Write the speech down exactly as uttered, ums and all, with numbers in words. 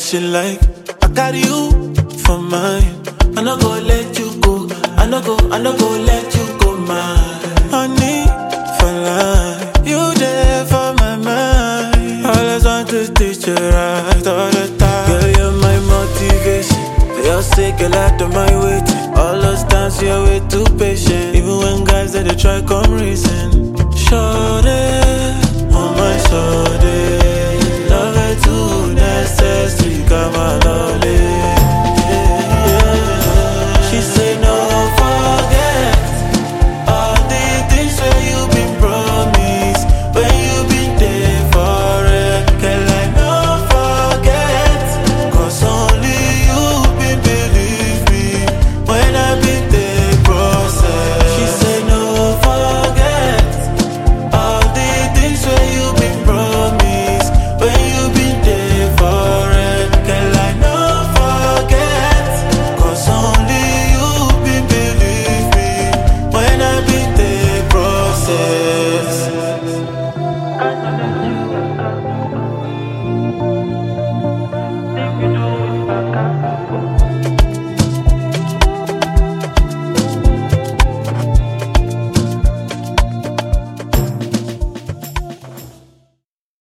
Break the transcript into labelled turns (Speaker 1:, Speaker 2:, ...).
Speaker 1: she like. I carry you for mine. I no go let you go. I no go, I no go let you go, mine. Honey, for life. You there for my mind. Always want to teach you right all the time. Girl, you're my motivation. For your sake, girl, I do my waiting. All those times you're way too patient.